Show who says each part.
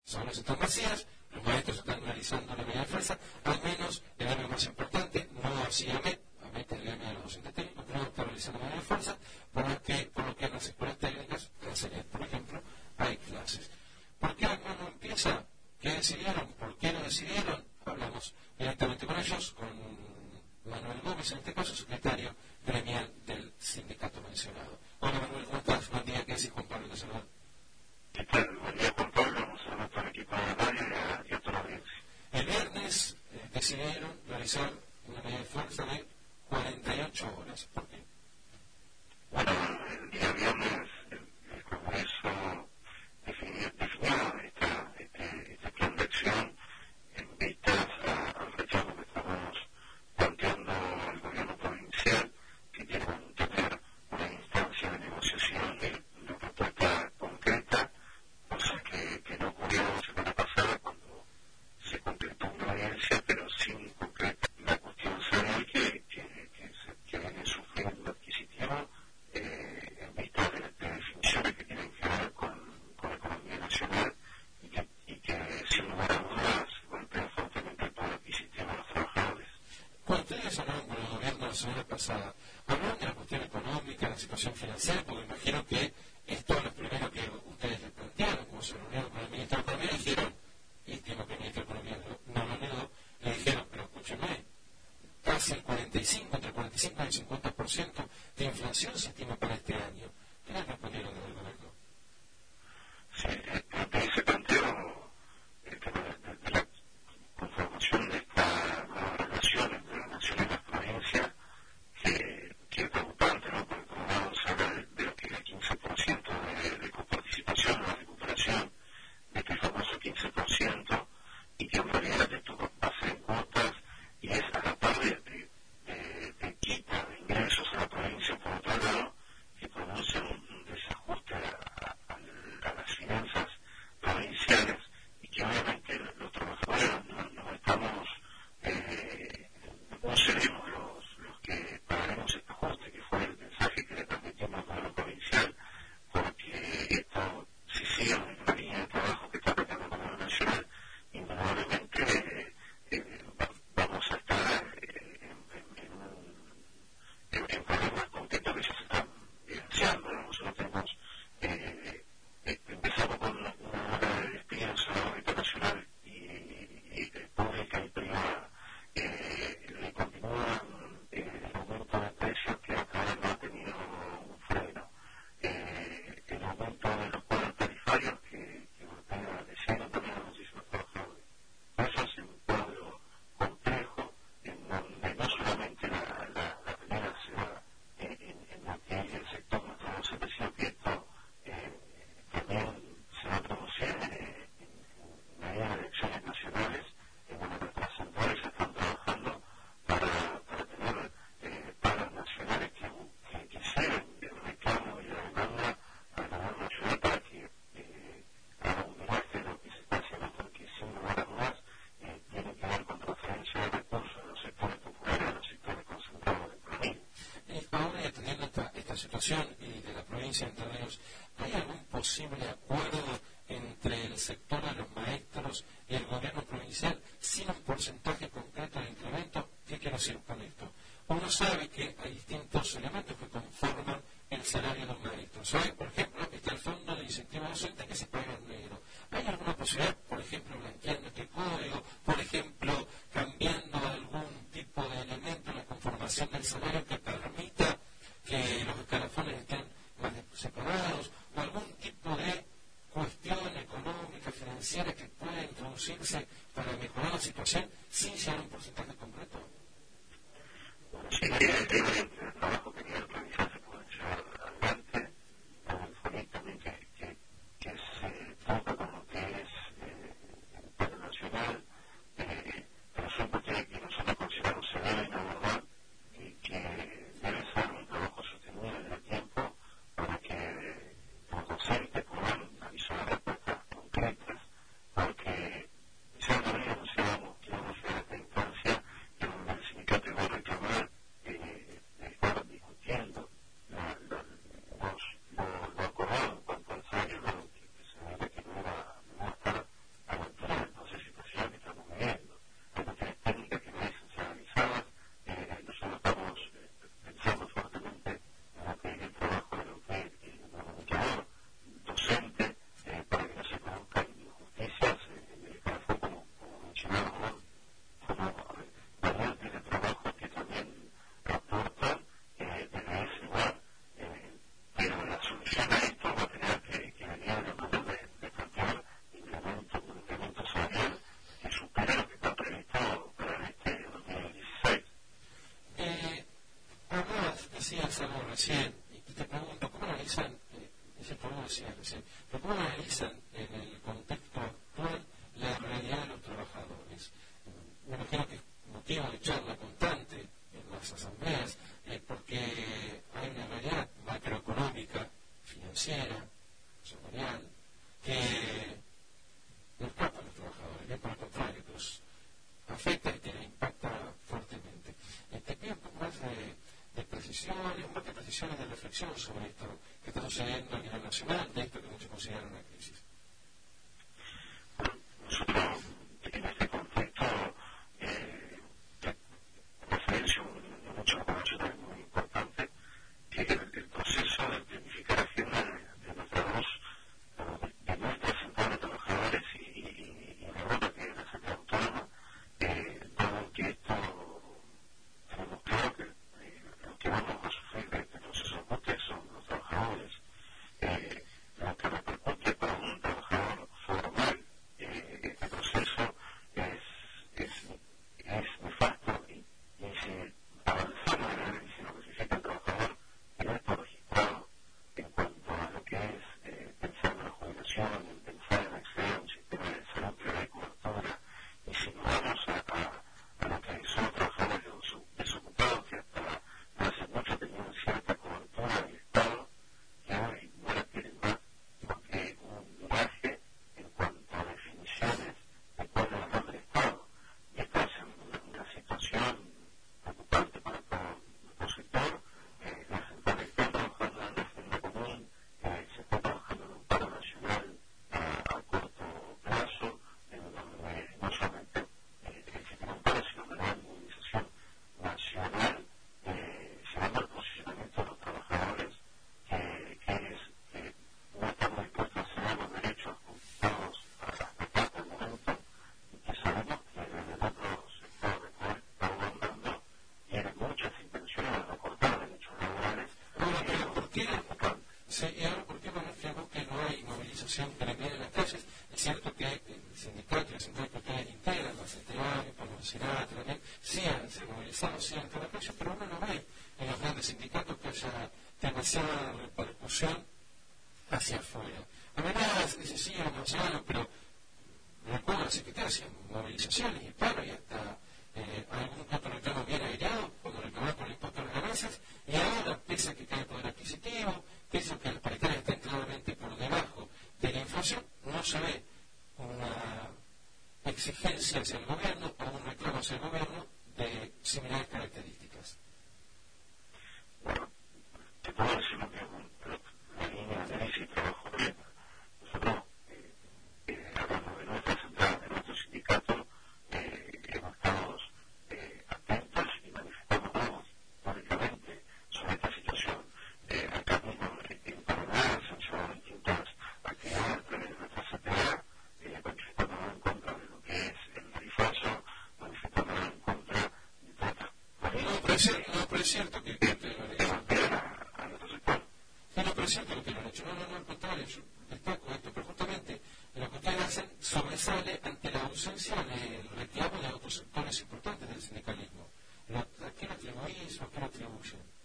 Speaker 1: Las aulas están vacías, los maestros están realizando la medida de fuerza, al menos el gremio más importante, no así AMET el gremio de los docentes técnicos, no está realizando medida de fuerza, por lo que en las escuelas técnicas, en Cenet, por ejemplo, hay clases. ¿Por qué no empieza? ¿Qué decidieron? ¿Por qué lo decidieron? Hablamos directamente con ellos, con Manuel Gómez, en este caso, secretario gremial del sindicato mencionado. Hola Manuel, ¿cómo estás? Buen día, ¿qué decís? Juan Pablo te saluda.
Speaker 2: ¿Qué tal? Buen día, Juan Pablo. Un saludo a todo el equipo de la radio y a toda la audiencia.
Speaker 1: El viernes decidieron realizar una medida de fuerza de 48 horas. ¿Por qué?
Speaker 2: Bueno, el día viernes el Congreso definió este plan de acción en vistas al rechazo que estamos planteando al gobierno provincial, que quiere tener una instancia de negociación de una propuesta concreta, cosa que no ocurrió la semana pasada cuando se concretó una audiencia, pero sin concretar la cuestión salarial que viene sufriendo un adquisitivo en vista de definiciones que tienen que ver con la economía nacional y que sin lugar a dudas golpea fuertemente el poder adquisitivo de los trabajadores.
Speaker 1: Cuando ustedes hablaron con el gobierno la semana pasada, hablaron de la cuestión económica, la situación financiera, porque imagino que esto es lo primero que ustedes les plantearon, como se reunieron con el ministro de Economía, y dijeron, y estimo que el ministro de Economía no lo negó, le dijeron, pero escúcheme, casi el 45, entre el 45 y el 50% de inflación se estima para este año. ¿Qué les respondieron del gobierno?
Speaker 2: Sí, ante ese planteo, el tema de la conformación de esta nueva relación entre la nación y las provincias, que es preocupante, ¿no? Porque por un lado se habla de lo que es el 15% de coparticipación, la recuperación de este famoso 15%, y que en realidad esto va a ser en cuotas y es a la par de quita de ingresos a la provincia por otro lado, que produce un desajuste a las finanzas provinciales y que obviamente los trabajadores no estamos, no seremos los que pagaremos este ajuste, que fue el mensaje que le transmitimos al gobierno provincial, porque esto, si sigue en la línea de trabajo que está planteando el gobierno nacional, indudablemente vamos a estar en problemas concretos que ya se están evidenciando. Nosotros tenemos, empezamos con una ola de despidos en la órbita nacional y pública y privada. Le continúan el aumento de precios que acá no ha tenido un freno. El aumento de los cuadros tarifarios que golpea de lleno también a muchísimos trabajadores. Eso es un cuadro complejo en donde no solamente la pelea se da en lo que es el sector nuestro docente, sino que esto también se va a producir en medidas de elecciones nacionales, en donde nuestras centrales están trabajando para tener pagas nacionales que lleven el reclamo y la demanda al gobierno nacional para que haga un miraje de lo que se está haciendo, porque sin lugar a dudas tiene que ver con transferencia de recursos de los sectores populares a los sectores concentrados de la economía.
Speaker 1: Ahora, y atendiendo esta situación y de la provincia de Entre Ríos, ¿hay algún posible acuerdo entre el sector de los maestros y el gobierno provincial sin un porcentaje concreto de incremento? ¿Qué quiero decir con esto? Uno sabe que hay distintos elementos que conforman el salario de los maestros. Hoy, por ejemplo, está el fondo de incentivo docente que se paga en negro. ¿Hay alguna posibilidad, por ejemplo, blanqueando este código, por ejemplo, cambiando algún tipo de elemento en la conformación del salario que permita que los escalafones estén más separados, o algún tipo de cuestión económica, financiera que pueda introducirse para mejorar la situación sin llegar a un porcentaje concreto?
Speaker 2: Sí, el trabajo que tiene la provincia se puede llevar adelante, el también que se trata con lo que es el paro nacional, pero son cuestiones que nosotros consideramos se deben abordar y que debe ser un trabajo sostenido en el tiempo para que los docentes puedan avisar respuestas concretas, porque ya no anunciábamos que íbamos a llegar a esta instancia en donde el sindicato iba a reclamar
Speaker 1: comentabas algo recién, y te pregunto, ¿cómo analizan, es el que vos decías recién, pero cómo analizan en el contexto actual la realidad de los trabajadores? Me imagino que es motivo de charla constante en las asambleas, porque hay una realidad macroeconómica, financiera, salarial, que no escapa a los trabajadores, bien por el contrario, los afecta y te impacta fuertemente. Te pido un poco más de precisiones, más de precisiones de reflexión sobre esto que está sucediendo a nivel nacional, de esto que muchos consideran una crisis.
Speaker 2: Nosotros, en este contexto, referencia mucho información muy importante, que el proceso de planificar agenda de nuestras centrales de trabajadores y la otra que es la central autónoma, dado que esto tenemos claro que los que vamos a sufrir de este proceso de ajuste son los trabajadores. Lo que repercute para un trabajador formal este proceso es nefasto y si avanzamos en el análisis de lo que significa el trabajador y no está registrado en cuanto a lo que es pensar en la jubilación, en pensar en acceder a un sistema de salud que da cobertura, y si nos vamos a lo que son los trabajadores desocupados que hasta no hace mucho tenían cierta cobertura del Estado, que hoy no la tienen más porque un viraje en cuanto a definiciones de cuál es la labor del Estado. Y esta es una situación preocupante para todo nuestro sector. Las centrales están trabajando en una agenda común, se está trabajando en un paro nacional a corto plazo, en donde no solamente existe un paro, sino una gran movilización nacional, llevando al posicionamiento de los trabajadores, que es no estamos dispuestos a ceder los derechos conquistados hasta acá hasta el momento, y que sabemos que desde el otro sector del poder está aguantando, tiene muchas intenciones de recortar derechos laborales.
Speaker 1: Bueno, pero ¿por qué? Sí, y ahora, ¿por qué manejamos que no hay movilización gremial en las calles? Es cierto que el sindicato y la central que ustedes integran, la CTA, el Senat también, sí se han movilizado, sí han estado en la calle, pero uno no ve en los grandes sindicatos que haya demasiada repercusión hacia afuera. Amenazas, sí, anunciaron, pero recuerdo la Secretaría hacían movilizaciones y paro y hasta algún otro reclamo bien aireado cuando reclamaban por el impuesto a las ganancias, y ahora, pese a que cae el poder adquisitivo, pese a que las paritarias están claramente por debajo de la inflación, no se ve una exigencia hacia el gobierno o un reclamo hacia el gobierno de similares características.
Speaker 2: Bueno, te puedo decir lo que la línea de análisis y trabajo plena. Nosotros, hablando de nuestra central, de nuestro sindicato, hemos estado atentos y manifestamos públicamente sobre esta situación. Acá mismo en Paraná se han llevado distintas actividades a través de nuestra CTA, manifestándonos en contra de lo que es el tarifazo, manifestándonos en contra de todas estas políticas.
Speaker 1: No, pero es cierto que
Speaker 2: A nuestro sector.
Speaker 1: no, pero es cierto lo que lo han hecho. No, al contrario, yo destaco esto, pero justamente lo que ustedes hacen sobresale ante la ausencia del reclamo de otros sectores importantes del sindicalismo. ¿A qué lo atribuís o a qué lo atribuyen?